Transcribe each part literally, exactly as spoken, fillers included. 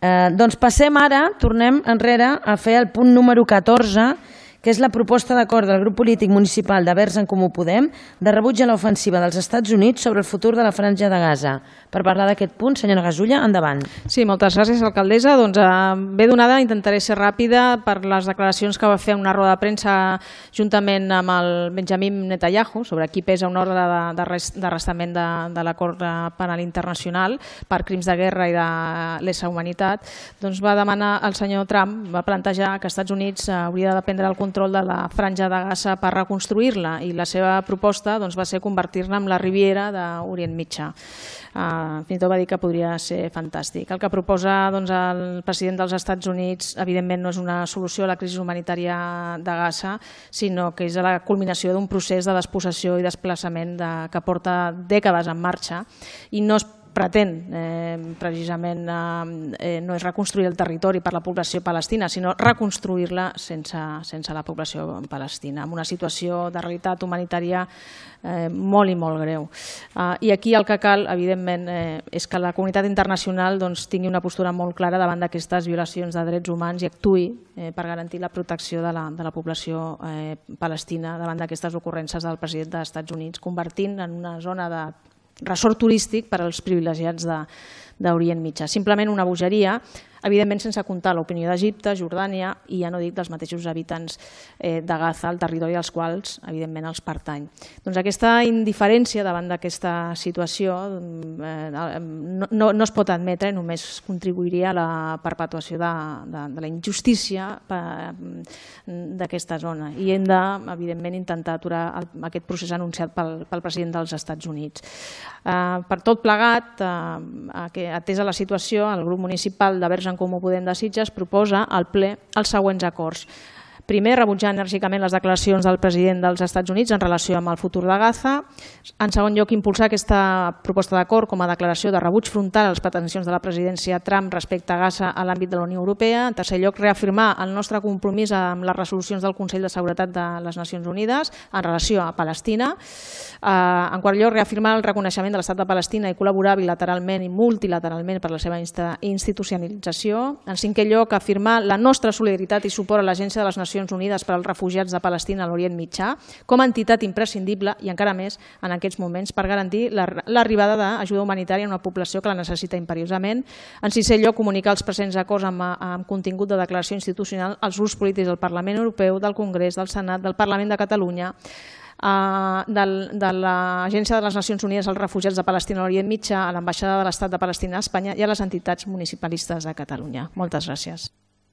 Doncs passem ara, tornem enrere a fer el punt número catorze, que és la proposta d'acord del grup polític municipal de Verds en Comú Podem de rebuig a l'ofensiva dels Estats Units sobre el futur de la Franja de Gaza. Per parlar d'aquest punt, senyora Gasulla, endavant. Sí, moltes gràcies, alcaldessa. Doncs bé donada, intentaré ser ràpida per les declaracions que va fer una roda de premsa juntament amb el Benjamin Netanyahu sobre qui pesa un ordre d'arrestament de l'acord penal internacional per crims de guerra i de lesa humanitat. Doncs va demanar al senyor Trump, va plantejar que els Estats Units hauria de prendre el control de la Franja de Gaza per reconstruir-la, i la seva proposta va ser convertir-la en la Riviera d'Orient Mitjà. Fins i tot va dir que podria ser fantàstic. El que proposa el president dels Estats Units evidentment no és una solució a la crisi humanitària de Gaza, sinó que és la culminació d'un procés de despossessió i desplaçament que porta dècades en marxa i no es pretén precisament no és reconstruir el territori per la població palestina, sinó reconstruir-la sense la població palestina, en una situació de realitat humanitària molt i molt greu. I aquí el que cal, evidentment, és que la comunitat internacional tingui una postura molt clara davant d'aquestes violacions de drets humans i actuï per garantir la protecció de la població palestina davant d'aquestes ocurrències del president dels Estats Units, convertint en una zona de resort turístic per als privilegiats d'Orient Mitjà. Simplement una bogeria, evidentment sense comptar l'opinió d'Egipte, Jordània i ja no dic dels mateixos habitants de Gaza, el territori als quals evidentment els pertany. Doncs aquesta indiferència davant d'aquesta situació no es pot admetre i només contribuiria a la perpetuació de la injustícia d'aquesta zona i hem de, evidentment, intentar aturar aquest procés anunciat pel president dels Estats Units. Per tot plegat, atesa la situació, el grup municipal de Verds en Comú Podem de Sitges proposa al ple els següents acords. Primer, rebutjar enèrgicament les declaracions del president dels Estats Units en relació amb el futur de Gaza. En segon lloc, impulsar aquesta proposta d'acord com a declaració de rebuig frontal a les pretensions de la presidència Trump respecte a Gaza a l'àmbit de la Unió Europea. En tercer lloc, reafirmar el nostre compromís amb les resolucions del Consell de Seguretat de les Nacions Unides en relació a Palestina. En quart lloc, reafirmar el reconeixement de l'Estat de Palestina i col·laborar bilateralment i multilateralment per la seva institucionalització. En cinquè lloc, afirmar la nostra solidaritat i suport a l'Agència de les Nacions Unides per als Refugiats de Palestina a l'Orient Mitjà com a entitat imprescindible i encara més en aquests moments per garantir l'arribada d'ajuda humanitària a una població que la necessita imperiosament. En sisè lloc, comunicar els presents acords amb contingut de declaració institucional als grups polítics del Parlament Europeu, del Congrés, del Senat, del Parlament de Catalunya, de l'Agència de les Nacions Unides als Refugiats de Palestina a l'Orient Mitjà, a l'Ambaixada de l'Estat de Palestina a Espanya i a les entitats municipalistes de Catalunya. Moltes gràcies.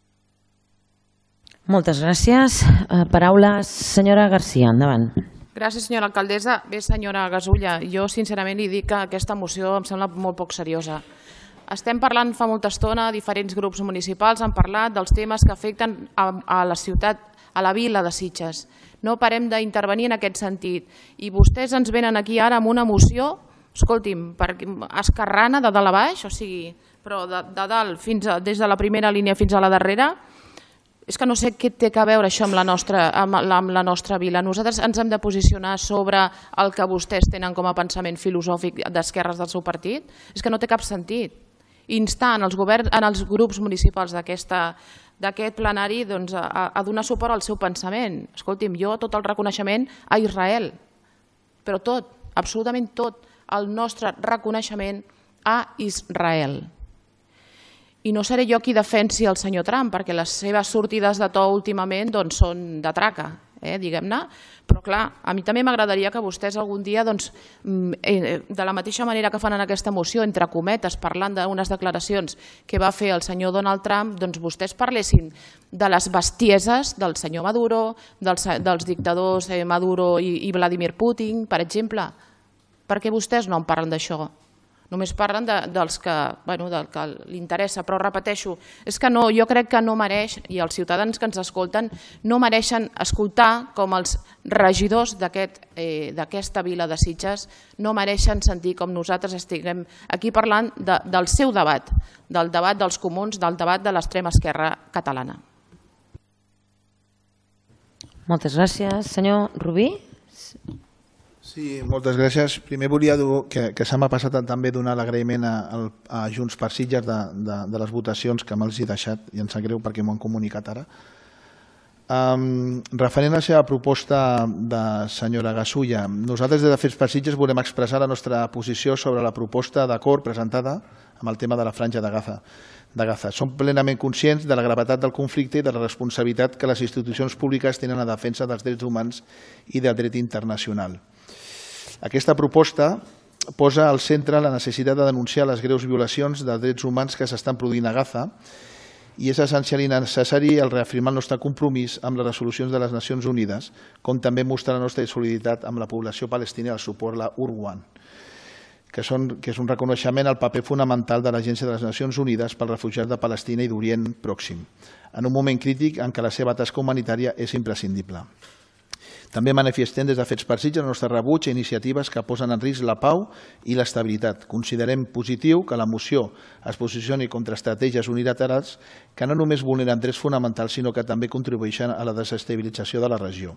Moltes gràcies. Paraules, senyora Garcia, endavant. Gràcies, senyora alcaldessa. Bé, senyora Gasulla, jo sincerament li dic que aquesta moció em sembla molt poc seriosa. Estem parlant fa molta estona, diferents grups municipals han parlat dels temes que afecten a la ciutat, a la vila de Sitges. No parem d'intervenir en aquest sentit. I vostès ens venen aquí ara amb una moció, escolti'm, esquerrana de dalt a baix, o sigui, però de dalt, des de la primera línia fins a la darrera. És que no sé què té a veure això amb la nostra vila. Nosaltres ens hem de posicionar sobre el que vostès tenen com a pensament filosòfic d'esquerres del seu partit? És que no té cap sentit. Instar en els grups municipals d'aquest plenari a donar suport al seu pensament. Escolti'm, jo tot el reconeixement a Israel, però tot, absolutament tot, el nostre reconeixement a Israel. I no seré jo qui defensi el senyor Trump, perquè les seves sortides de to últimament són de traca, diguem-ne, però clar, a mi també m'agradaria que vostès algun dia, de la mateixa manera que fan en aquesta moció, entre cometes, parlant d'unes declaracions que va fer el senyor Donald Trump, doncs vostès parlessin de les bestieses del senyor Maduro, dels dictadors Maduro i Vladimir Putin, per exemple. Per què vostès no en parlen d'això? Només parlen dels que li interessa, però repeteixo, és que jo crec que no mereix, i els ciutadans que ens escolten, no mereixen escoltar com els regidors d'aquesta vila de Sitges no mereixen sentir com nosaltres estiguem aquí parlant del seu debat, del debat dels comuns, del debat de l'extrema esquerra catalana. Moltes gràcies. Senyor Rubí? Sí, moltes gràcies. Primer volia dir que, que se m'ha passat també donar l'agraïment a, a Junts per Sitges de, de, de les votacions que me'ls he deixat, i em sap greu perquè m'ho han comunicat ara. Um, referent a la seva proposta de senyora Gasulla, nosaltres des de Fets per Sitges volem expressar la nostra posició sobre la proposta d'acord presentada amb el tema de la franja de Gaza. de Gaza. Som plenament conscients de la gravetat del conflicte i de la responsabilitat que les institucions públiques tenen a defensa dels drets humans i del dret internacional. Aquesta proposta posa al centre la necessitat de denunciar les greus violacions dels drets humans que s'estan produint a Gaza i és essencial i necessari el reafirmar el nostre compromís amb les resolucions de les Nacions Unides, com també mostrar la nostra solidaritat amb la població palestina i el suport a la U N R W A, que, són, que és un reconeixement al paper fonamental de l'Agència de les Nacions Unides pels refugiats de Palestina i d'Orient Pròxim, en un moment crític en què la seva tasca humanitària és imprescindible. També manifestem des de Fets per Sitges el nostre rebuig a iniciatives que posen en risc la pau i l'estabilitat. Considerem positiu que la moció es posicioni contra estratègies unilaterals que no només vulneren drets fonamentals, sinó que també contribueixen a la desestabilització de la regió.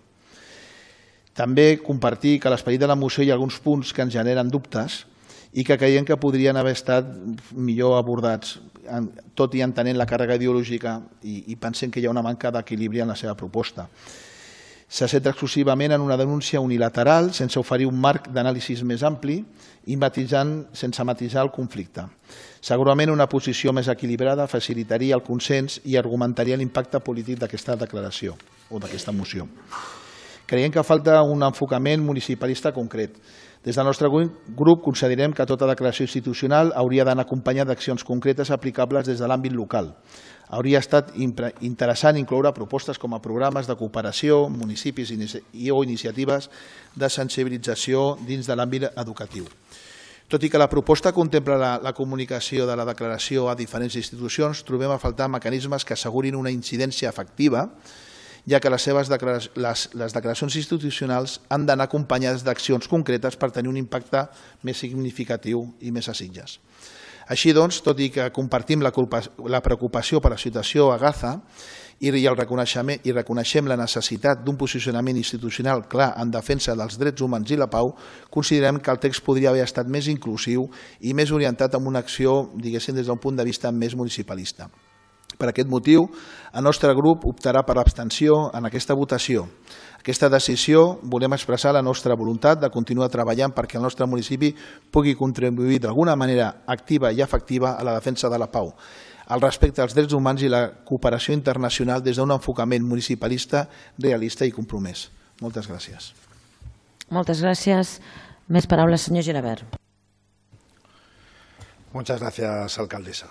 També compartir que a l'esperit de la moció hi ha alguns punts que ens generen dubtes i que creiem que podrien haver estat millor abordats, tot i entenent la càrrega ideològica, i, i pensem que hi ha una manca d'equilibri en la seva proposta. Se centra exclusivament en una denúncia unilateral, sense oferir un marc d'anàlisi més ampli i matisant, sense matisar el conflicte. Segurament una posició més equilibrada facilitaria el consens i argumentaria l'impacte polític d'aquesta declaració o d'aquesta moció. Creiem que falta un enfocament municipalista concret. Des del nostre grup considerem que tota declaració institucional hauria d'anar acompanyada d'accions concretes aplicables des de l'àmbit local. Hauria estat interessant incloure propostes com a programes de cooperació, municipis i o iniciatives de sensibilització dins de l'àmbit educatiu. Tot i que la proposta contempla la, la comunicació de la declaració a diferents institucions, trobem a faltar mecanismes que assegurin una incidència efectiva, ja que les seves declaracions, les, les declaracions institucionals han d'anar acompanyades d'accions concretes per tenir un impacte més significatiu i més a Sitges. Així doncs, tot i que compartim la, culpa, la preocupació per la situació a Gaza i, el reconeixement, i reconeixem la necessitat d'un posicionament institucional clar en defensa dels drets humans i la pau, considerem que el text podria haver estat més inclusiu i més orientat en una acció, diguéssim, des d'un punt de vista més municipalista. Per aquest motiu, el nostre grup optarà per l'abstenció en aquesta votació. Aquesta decisió volem expressar la nostra voluntat de continuar treballant perquè el nostre municipi pugui contribuir d'alguna manera activa i efectiva a la defensa de la pau, el respecte als drets humans i la cooperació internacional des d'un enfocament municipalista, realista i compromès. Moltes gràcies. Moltes gràcies. Més paraules, senyor Girabert. Muchas gracias, alcaldesa.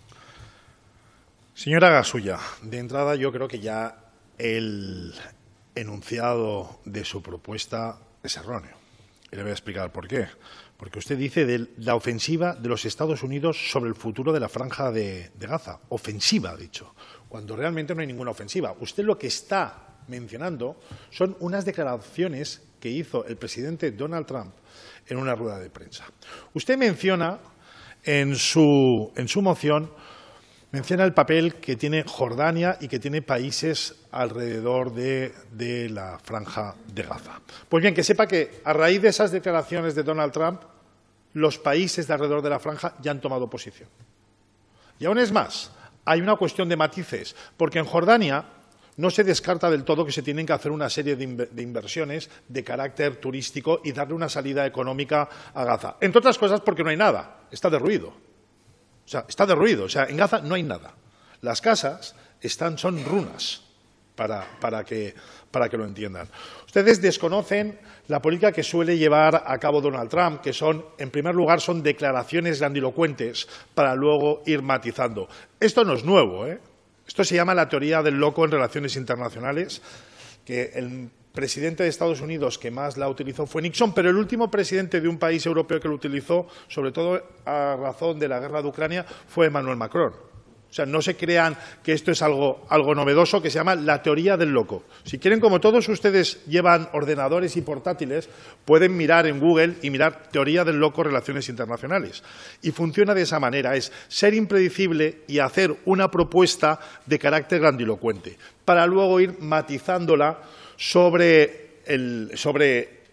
Señora Gasulla, de entrada yo creo que ya el enunciado de su propuesta es erróneo. Y le voy a explicar por qué. Porque usted dice de la ofensiva de los Estados Unidos sobre el futuro de la franja de, de Gaza. Ofensiva, ha dicho, cuando realmente no hay ninguna ofensiva. Usted lo que está mencionando son unas declaraciones que hizo el presidente Donald Trump en una rueda de prensa. Usted menciona en su, en su moción menciona el papel que tiene Jordania y que tiene países alrededor de, de la franja de Gaza. Pues bien, que sepa que a raíz de esas declaraciones de Donald Trump, los países de alrededor de la franja ya han tomado posición. Y aún es más, hay una cuestión de matices, porque en Jordania no se descarta del todo que se tienen que hacer una serie de inversiones de carácter turístico y darle una salida económica a Gaza. Entre otras cosas porque no hay nada, está derruido. O sea, está derruido. O sea, en Gaza no hay nada. Las casas están, son runas, para, para, que, para que lo entiendan. Ustedes desconocen la política que suele llevar a cabo Donald Trump, que son, en primer lugar, son declaraciones grandilocuentes para luego ir matizando. Esto no es nuevo, ¿eh? Esto se llama la teoría del loco en relaciones internacionales, que el presidente de Estados Unidos que más la utilizó fue Nixon, pero el último presidente de un país europeo que lo utilizó, sobre todo a razón de la guerra de Ucrania, fue Emmanuel Macron. O sea, no se crean que esto es algo, algo novedoso, que se llama la teoría del loco. Si quieren, como todos ustedes llevan ordenadores y portátiles, pueden mirar en Google y mirar teoría del loco relaciones internacionales. Y funciona de esa manera, es ser impredecible y hacer una propuesta de carácter grandilocuente, para luego ir matizándola sobre, el, sobre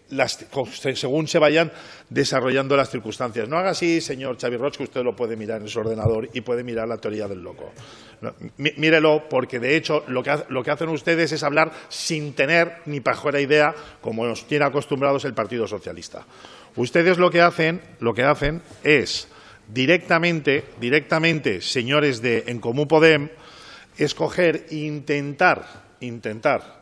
las, según se vayan desarrollando las circunstancias. No haga así, señor Xavi Roig, que usted lo puede mirar en su ordenador y puede mirar la teoría del loco. No, mírelo, porque de hecho lo que, lo que hacen ustedes es hablar sin tener ni pajera idea, como nos tiene acostumbrados el Partido Socialista. Ustedes lo que hacen, lo que hacen es directamente, directamente, señores de En Comú Podem, escoger e intentar, intentar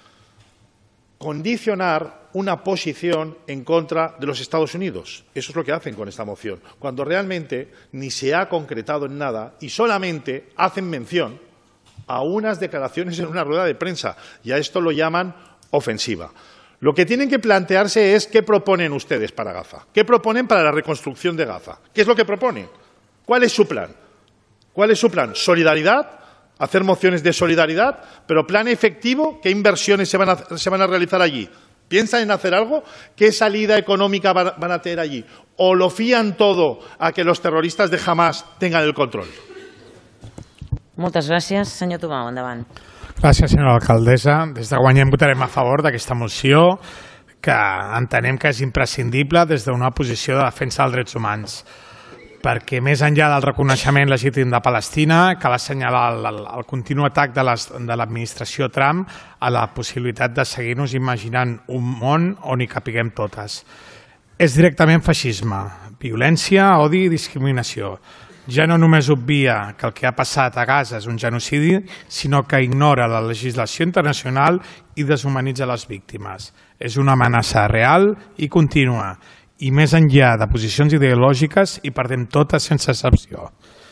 condicionar una posición en contra de los Estados Unidos. Eso es lo que hacen con esta moción, cuando realmente ni se ha concretado en nada y solamente hacen mención a unas declaraciones en una rueda de prensa, y a esto lo llaman ofensiva. Lo que tienen que plantearse es qué proponen ustedes para Gaza, qué proponen para la reconstrucción de Gaza, qué es lo que proponen, cuál es su plan, cuál es su plan, solidaridad, hacer mociones de solidaridad, pero plan efectivo, ¿qué inversiones se van a, se van a realizar allí? ¿Piensan en hacer algo? ¿Qué salida económica van, van a tener allí? ¿O lo fían todo a que los terroristas de Hamas tengan el control? Moltes gràcies. Senyor Tomau, endavant. Gràcies, senyora alcaldessa. Des de Guanyem votarem a favor d'aquesta moció, que entenem que és imprescindible des d'una posició de defensa dels drets humans, perquè més enllà del reconeixement legítim de Palestina, cal assenyalar el, el, el continu atac de l'administració Trump a la possibilitat de seguir-nos imaginant un món on hi capiguem totes. És directament feixisme, violència, odi i discriminació. Ja no només obvia que el que ha passat a Gaza és un genocidi, sinó que ignora la legislació internacional i deshumanitza les víctimes. És una amenaça real i contínua, i més enllà de posicions ideològiques hi perdem totes sense excepció.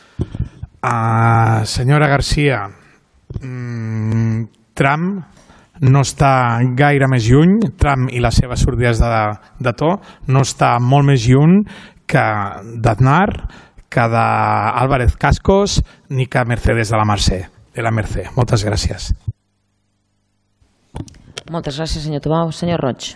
Uh, senyora Garcia, mm, Trump no està gaire més lluny, Trump i les seves sortides de, de to, no està molt més lluny que d'Aznar, que d'Álvarez Cascos, ni que Mercedes de la Mercè. De la Mercè. Moltes gràcies. Moltes gràcies, senyor Tomau. Senyor Roig.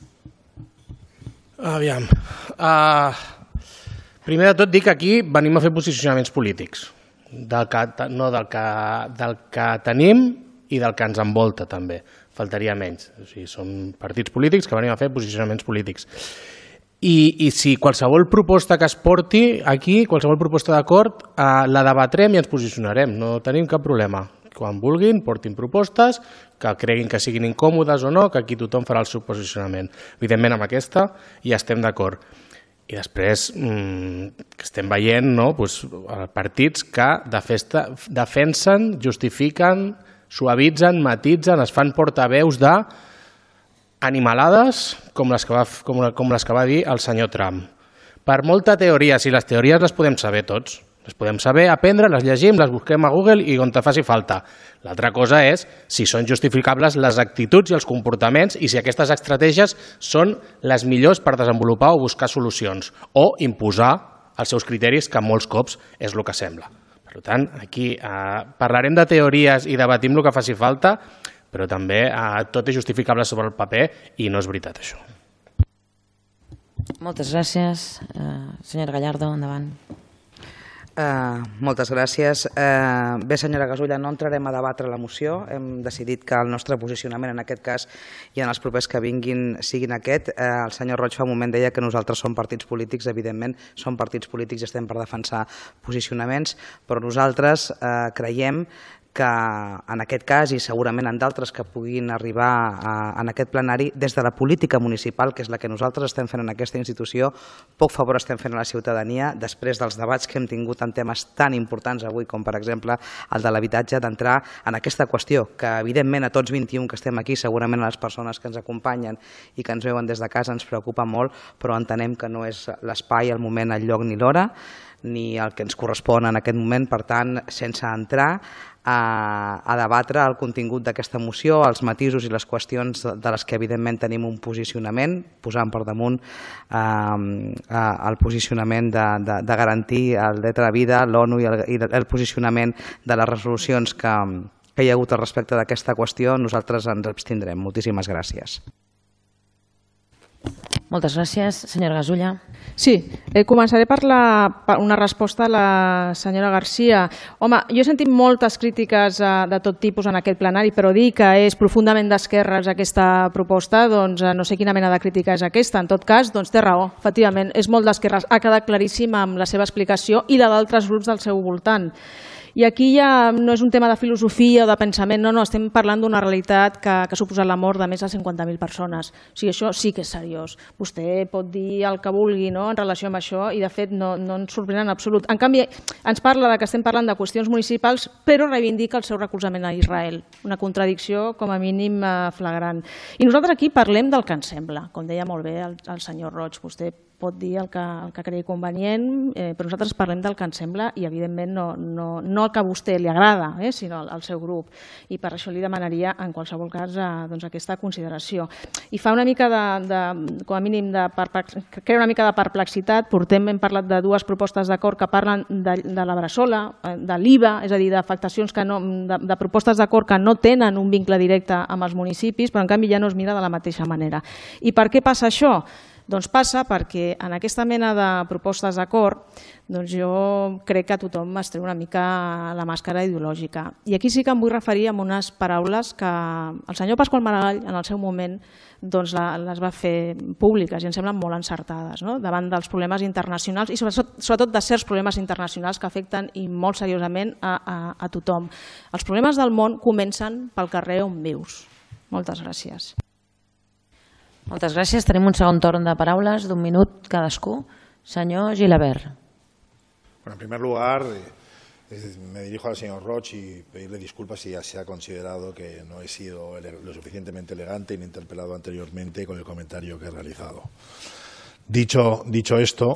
Aviam. Uh, primer de tot dic que aquí venim a fer posicionaments polítics, del que, no del que, del que tenim i del que ens envolta també, faltaria menys. O sigui, som partits polítics que venim a fer posicionaments polítics. I, i si qualsevol proposta que es porti aquí, qualsevol proposta d'acord, uh, la debatrem i ens posicionarem, no tenim cap problema. Quan vulguin, portin propostes, que creguin que siguin incòmodes o no, que aquí tothom farà el seu posicionament. Evidentment, amb aquesta ja estem d'acord. I després mmm, que estem veient no, doncs, partits que de festa, defensen, justifiquen, suavitzen, matitzen, es fan portaveus de animalades com les que va, com, com les que va dir el senyor Trump. Per molta teoria, si les teories les podem saber tots, les podem saber, aprendre, les llegim, les busquem a Google i on te faci falta. L'altra cosa és si són justificables les actituds i els comportaments i si aquestes estratègies són les millors per desenvolupar o buscar solucions o imposar els seus criteris, que molts cops és el que sembla. Per tant, aquí eh, parlarem de teories i debatim el que faci falta, però també eh, tot és justificable sobre el paper i no és veritat això. Moltes gràcies. Uh, senyora Gallardo, endavant. Uh, moltes gràcies. Uh, bé, senyora Gasulla, no entrarem a debatre la moció. Hem decidit que el nostre posicionament en aquest cas i en els propers que vinguin siguin aquest. Uh, el senyor Roig fa un moment deia que nosaltres som partits polítics, evidentment som partits polítics i estem per defensar posicionaments, però nosaltres uh, creiem que en aquest cas i segurament en d'altres que puguin arribar a, en aquest plenari, des de la política municipal, que és la que nosaltres estem fent en aquesta institució, poc favor estem fent a la ciutadania, després dels debats que hem tingut en temes tan importants avui com per exemple el de l'habitatge, d'entrar en aquesta qüestió, que evidentment a tots vint i un que estem aquí, segurament a les persones que ens acompanyen i que ens veuen des de casa ens preocupa molt, però entenem que no és l'espai, el moment, el lloc ni l'hora, ni el que ens correspon en aquest moment, per tant, sense entrar a, a debatre el contingut d'aquesta moció, els matisos i les qüestions de les que evidentment tenim un posicionament, posant per damunt eh, el posicionament de, de, de garantir el dret a la vida, l'ONU i el, i el posicionament de les resolucions que, que hi ha hagut al respecte d'aquesta qüestió, nosaltres ens abstindrem. Moltíssimes gràcies. Moltes gràcies. Senyora Gasulla. Sí, eh, començaré per, la, per una resposta a la senyora Garcia. Home, jo he sentit moltes crítiques eh, de tot tipus en aquest plenari, però dir que és profundament d'esquerres aquesta proposta, doncs no sé quina mena de crítica és aquesta. En tot cas, doncs té raó, efectivament, és molt d'esquerres. Ha quedat claríssim amb la seva explicació i la d'altres grups del seu voltant. I aquí ja no és un tema de filosofia o de pensament, no, no, estem parlant d'una realitat que, que ha suposat la mort de més de cinquanta mil persones. O sigui, això sí que és seriós. Vostè pot dir el que vulgui, no?, en relació amb això i, de fet, no, no ens sorprèn en absolut. En canvi, ens parla de que estem parlant de qüestions municipals, però reivindica el seu recolzament a Israel. Una contradicció, com a mínim, flagrant. I nosaltres aquí parlem del que ens sembla, com deia molt bé el, el senyor Roig. Vostè pot dir el que, el que cregui convenient, eh, però nosaltres parlem del que ens sembla i, evidentment, no, no, no el que a vostè li agrada, eh, sinó al, al seu grup. I per això li demanaria, en qualsevol cas, eh, doncs, aquesta consideració. I fa una mica de, de com a mínim, de crea una mica de perplexitat. Portem, hem parlat de dues propostes d'acord que parlen de, de la Bressola, de l'I V A, és a dir, d'afectacions que no, de, de propostes d'acord que no tenen un vincle directe amb els municipis, però en canvi ja no es mira de la mateixa manera. I per què passa això? Doncs passa perquè en aquesta mena de propostes d'acord doncs jo crec que tothom es treu una mica la màscara ideològica. I aquí sí que em vull referir a unes paraules que el senyor Pasqual Maragall en el seu moment doncs les va fer públiques i em semblen molt encertades, no?, davant dels problemes internacionals i sobretot, sobretot de certs problemes internacionals que afecten i molt seriosament a, a, a tothom. Els problemes del món comencen pel carrer on vius. Moltes gràcies. Moltes gràcies. Tenim un segon torn de paraules d'un minut cadascú. Senyor Gilabert. Bueno, en primer lugar, eh, me dirijo al señor Roig y pedirle disculpas si ya se ha considerado que no he sido lo suficientemente elegante y me he interpelado anteriormente con el comentario que he realizado. Dicho, dicho esto,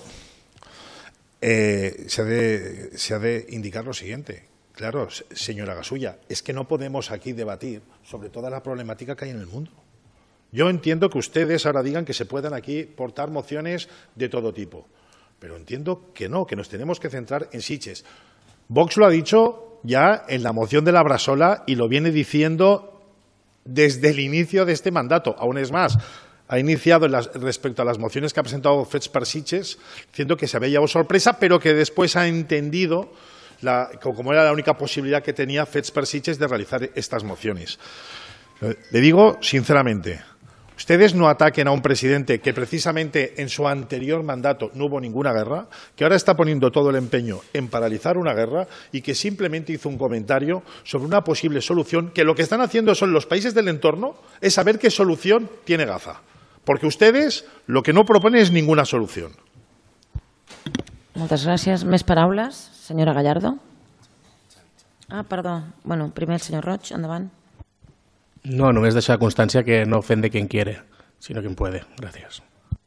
eh, se, ha de, se ha de indicar lo siguiente. Claro, señora Gasulla, es que no podemos aquí debatir sobre toda la problemática que hay en el mundo. Yo entiendo que ustedes ahora digan que se puedan aquí portar mociones de todo tipo, pero entiendo que no, que nos tenemos que centrar en Sitges. Vox lo ha dicho ya en la moción de la Bressola y lo viene diciendo desde el inicio de este mandato. Aún es más, ha iniciado en las, respecto a las mociones que ha presentado Fets per Sitges, diciendo que se había llevado sorpresa, pero que después ha entendido la, como era la única posibilidad que tenía Fets per Sitges de realizar estas mociones. Le digo sinceramente, ustedes no ataquen a un presidente que precisamente en su anterior mandato no hubo ninguna guerra, que ahora está poniendo todo el empeño en paralizar una guerra y que simplemente hizo un comentario sobre una posible solución, que lo que están haciendo son los países del entorno, es saber qué solución tiene Gaza. Porque ustedes lo que no proponen es ninguna solución. Moltes gràcies. Més paraules? Senyora Gallardo. Ah, perdó. Bueno, primer el senyor Roig, endavant. No, només deixar constància que no ofende quien quiere, sino quien puede. Gràcies.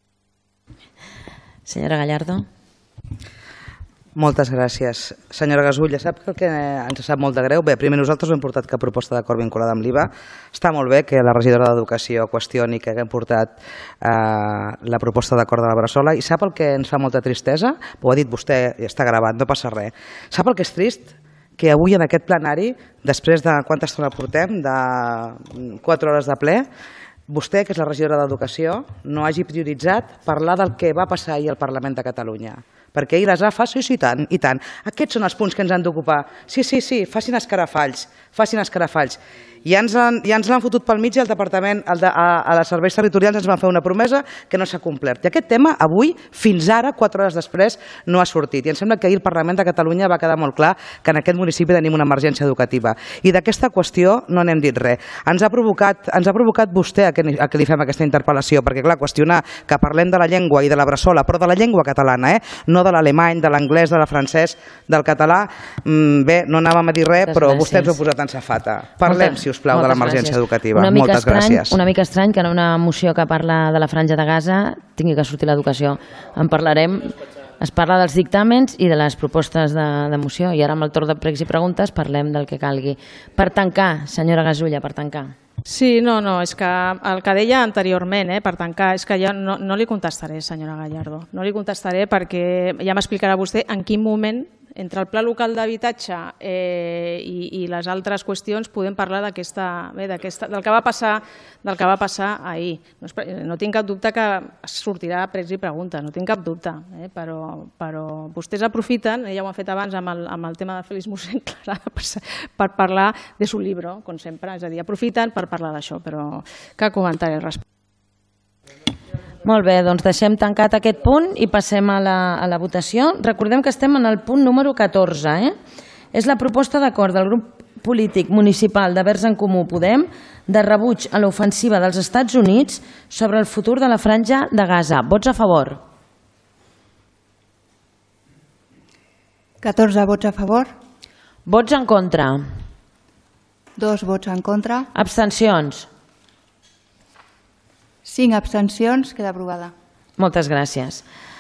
Senyora Gallardo. Moltes gràcies. Senyora Gasulla, sap que el que ens sap molt de greu? Bé, primer nosaltres no hem portat cap proposta d'acord vinculada amb l'I V A. Està molt bé que la regidora d'Educació qüestioni que haguem portat eh, la proposta d'acord de la Bressola. I sap el que ens fa molta tristesa? Ho ha dit vostè i està gravat, no passa res. Sap el que és trist? Que avui en aquest plenari, després de quanta estona portem, de quatre hores de ple, vostè, que és la regidora d'Educació, no hagi prioritzat parlar del que va passar ahir al Parlament de Catalunya. Perquè ahir les A F A, sí, sí, i tant, i tant. Aquests són els punts que ens han d'ocupar. Sí, sí, sí, facin escarafalls, facin escarafalls. Ja ens l'han fotut pel mig i el departament, el de, a, a les serveis territorials ens van fer una promesa que no s'ha complert. I aquest tema avui, fins ara, quatre hores després, no ha sortit. I em sembla que ahir el Parlament de Catalunya va quedar molt clar que en aquest municipi tenim una emergència educativa. I d'aquesta qüestió no n'hem dit res. Ens ha provocat, ens ha provocat vostè a que, a que li fem aquesta interpel·lació, perquè clar, qüestionar que parlem de la llengua i de la Bressola, però de la llengua catalana, eh? No de l'alemany, de l'anglès, de la francès, del català, bé, no anàvem a dir res, però vostè ens ho ha posat en safata. Parlem, si us plau, de l'emergència educativa. Moltes gràcies. Una mica estrany que en una moció que parla de la Franja de Gaza tingui que sortir l'educació. En parlarem, es parla dels dictàmens i de les propostes de, de moció, i ara amb el torn de pregs i preguntes parlem del que calgui. Per tancar, senyora Gasulla, per tancar. Sí, no, no, és que el que deia anteriorment, eh, per tancar, és que ja no, no li contestaré, senyora Gallardo. No li contestaré perquè ja m'explicarà vostè en quin moment entre el pla local d'habitatge eh, i, i les altres qüestions podem parlar d'aquesta, bé, d'aquesta, del que va passar, del que va passar ahir. No, es, no tinc cap dubte que sortirà pregs i preguntes, no tinc cap dubte, eh, però, però vostès aprofiten, ja ho han fet abans amb el, amb el tema de Félix Mossèn Clarà, per, per parlar de su llibre, com sempre, és a dir, aprofiten per parlar d'això, però cap comentari al respecte. Molt bé, doncs deixem tancat aquest punt i passem a la, a la votació. Recordem que estem en el punt número catorze. Eh? És la proposta d'acord del grup polític municipal de Verds en Comú Podem de rebuig a l'ofensiva dels Estats Units sobre el futur de la franja de Gaza. Vots a favor? catorze vots a favor. Vots en contra? Dos vots en contra. Abstencions? Cinc abstencions. Queda aprovada. Moltes gràcies.